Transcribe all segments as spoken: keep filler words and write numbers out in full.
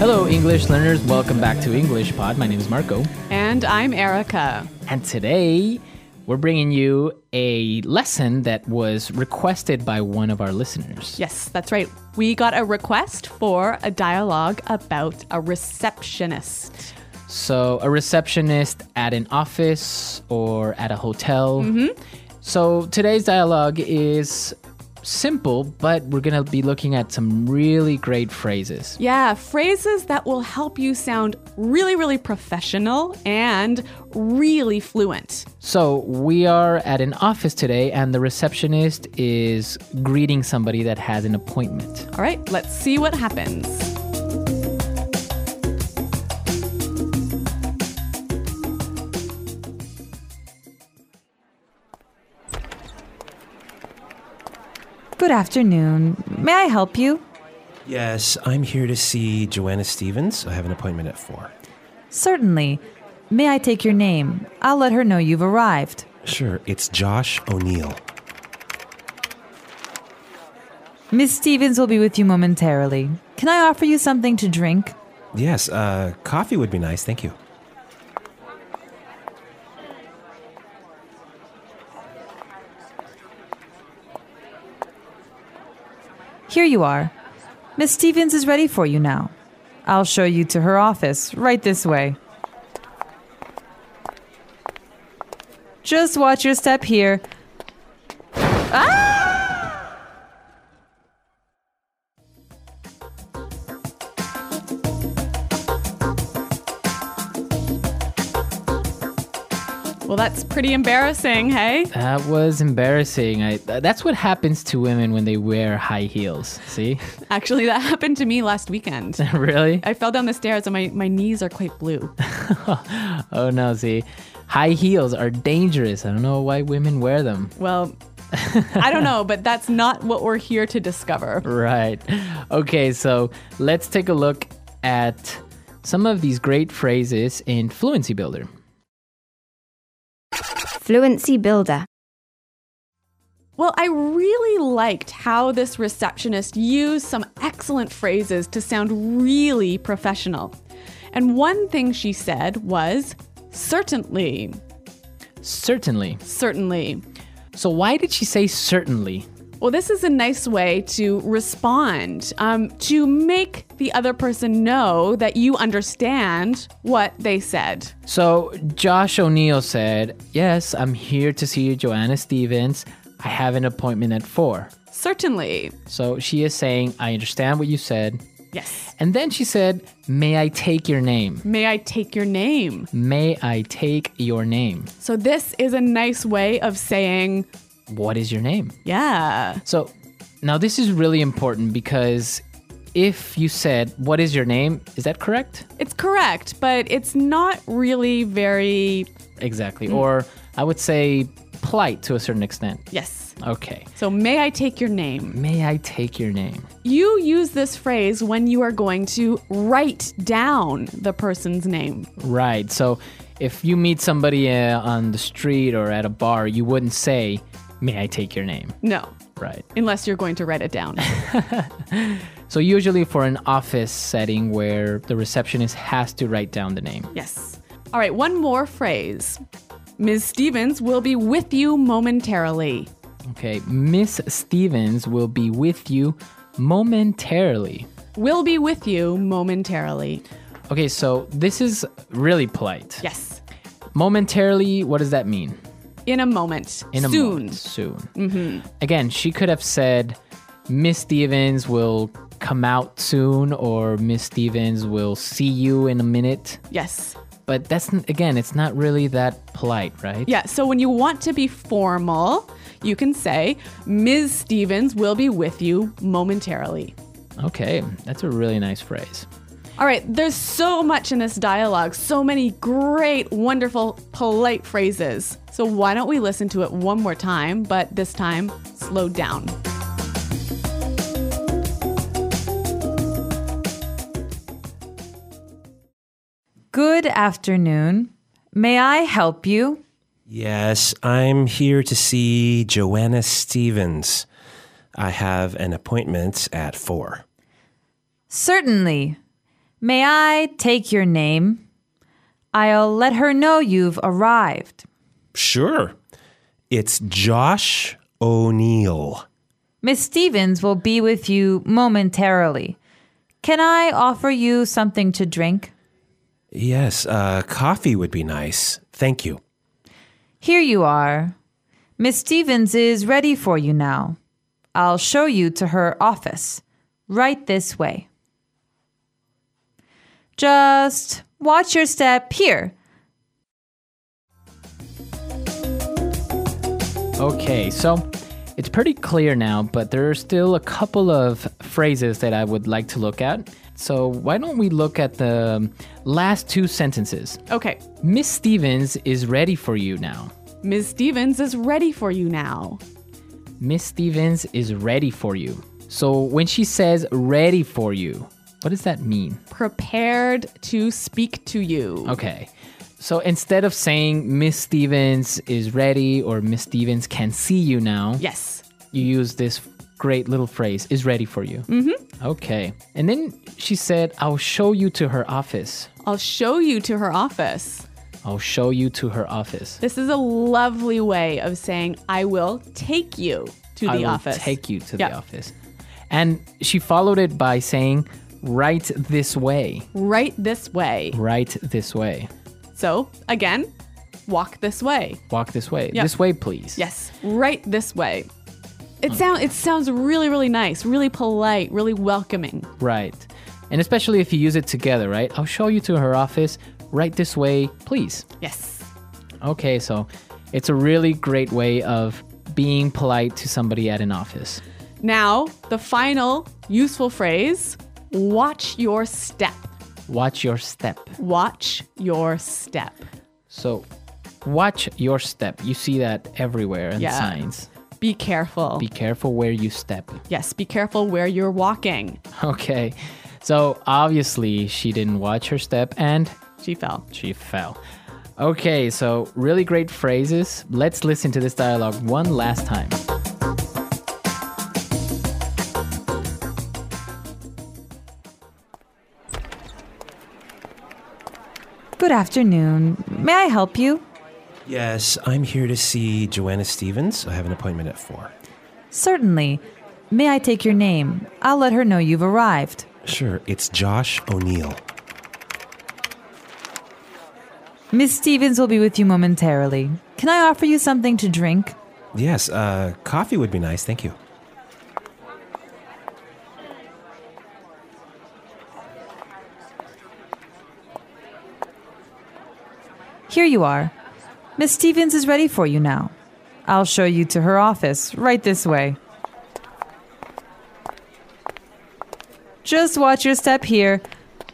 Hello, English learners. Welcome back to English Pod. My name is Marco. And I'm Erica. And today, we're bringing you a lesson that was requested by one of our listeners. Yes, that's right. We got a request for a dialogue about a receptionist. So, a receptionist at an office or at a hotel. Mm-hmm. So, today's dialogue is simple, but we're going to be looking at some really great phrases. Yeah, phrases that will help you sound really, really professional and really fluent. So we are at an office today, and the receptionist is greeting somebody that has an appointment. All right, let's see what happens. Good afternoon. May I help you? Yes, I'm here to see Joanna Stevens. I have an appointment at four. Certainly. May I take your name? I'll let her know you've arrived. Sure, it's Josh O'Neill. Miss Stevens will be with you momentarily. Can I offer you something to drink? Yes, uh, coffee would be nice, thank you. Here you are. Miss Stevens is ready for you now. I'll show you to her office, right this way. Just watch your step here. Ah! Well, that's pretty embarrassing, hey? That was embarrassing. I, that's what happens to women when they wear high heels. See? Actually, that happened to me last weekend. Really? I fell down the stairs and my, my knees are quite blue. Oh, no, see? High heels are dangerous. I don't know why women wear them. Well, I don't know, but that's not what we're here to discover. Right. Okay, so let's take a look at some of these great phrases in Fluency Builder. Fluency Builder. Well, I really liked how this receptionist used some excellent phrases to sound really professional. And one thing she said was, certainly. Certainly. Certainly. So why did she say certainly? Well, this is a nice way to respond, um, to make the other person know that you understand what they said. So Josh O'Neill said, yes, I'm here to see Joanna Stevens. I have an appointment at four. Certainly. So she is saying, I understand what you said. Yes. And then she said, may I take your name? May I take your name? May I take your name? So this is a nice way of saying, what is your name? yeah. So now this is really important because if you said, what is your name? Is that correct? It's correct, but it's not really very... Exactly. Mm. Or I would say polite to a certain extent. Yes. Okay. So may I take your name? May I take your name? You use this phrase when you are going to write down the person's name. Right. So if you meet somebody uh, on the street or at a bar, you wouldn't say, may I take your name? No. Right. Unless you're going to write it down. So usually for an office setting where the receptionist has to write down the name. Yes. All right, one more phrase. Miz Stevens will be with you momentarily. Okay, Miss Stevens will be with you momentarily. Will be with you momentarily. Okay, so this is really polite. Yes. Momentarily, what does that mean? In a moment. In a Soon. moment. Soon. Mm-hmm. Again, she could have said, Miss Stevens will come out soon, or Miss Stevens will see you in a minute. Yes. But that's, again, it's not really that polite, right? Yeah, so when you want to be formal, you can say, Miz Stevens will be with you momentarily. Okay, that's a really nice phrase. All right, there's so much in this dialogue, so many great, wonderful, polite phrases. So why don't we listen to it one more time, but this time, slow down. Good afternoon. May I help you? Yes, I'm here to see Joanna Stevens. I have an appointment at four. Certainly. May I take your name? I'll let her know you've arrived. Sure. It's Josh O'Neill. Miss Stevens will be with you momentarily. Can I offer you something to drink? Yes, uh, coffee would be nice. Thank you. Here you are. Miss Stevens is ready for you now. I'll show you to her office. Right this way. Just watch your step here. Okay, so it's pretty clear now, but there are still a couple of phrases that I would like to look at. So why don't we look at the last two sentences? Okay. Miss Stevens is ready for you now. Miss Stevens is ready for you now. Miss Stevens is ready for you. So when she says ready for you, what does that mean? Prepared to speak to you. Okay. So instead of saying Miss Stevens is ready or Miss Stevens can see you now, Yes. you use this great little phrase, is ready for you. Mm-hmm. Okay. And then she said, I'll show you to her office. I'll show you to her office. I'll show you to her office. This is a lovely way of saying, I will take you to I the will office. take you to Yep. the office. And she followed it by saying, right this way. Right this way. Right this way. So, again, walk this way. Walk this way. Yep. This way, please. Yes, right this way. It sound it sounds really, really nice, really polite, really welcoming. Right. And especially if you use it together, right? I'll show you to her office. Right this way, please. Yes. Okay, so it's a really great way of being polite to somebody at an office. Now, the final useful phrase, watch your step. Watch your step. Watch your step. So, watch your step. You see that everywhere in Yeah. signs. Be careful. Be careful where you step. yes, be careful where you're walking. Okay. So, obviously, she didn't watch her step and She fell. she fell. Okay, so really great phrases. Let's listen to this dialogue one last time. Good afternoon. May I help you? Yes, I'm here to see Joanna Stevens. I have an appointment at four. Certainly. May I take your name? I'll let her know you've arrived. Sure, it's Josh O'Neill. Miss Stevens will be with you momentarily. Can I offer you something to drink? Yes, uh, coffee would be nice. Thank you. Here you are. Miss Stevens is ready for you now. I'll show you to her office. Right this way. Just watch your step here.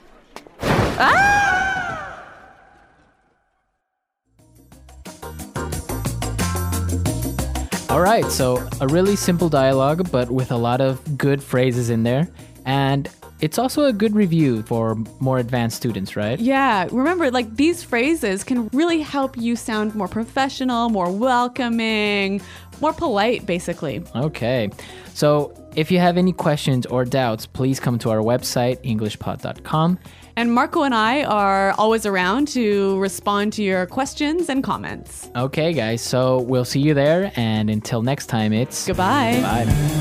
All right, so a really simple dialogue, but with a lot of good phrases in there. And it's also a good review for more advanced students, right? Yeah, remember, like these phrases can really help you sound more professional, more welcoming, more polite, basically. Okay. So if you have any questions or doubts, please come to our website, english pod dot com. And Marco and I are always around to respond to your questions and comments. Okay, guys, so we'll see you there. And until next time, it's Goodbye. Bye.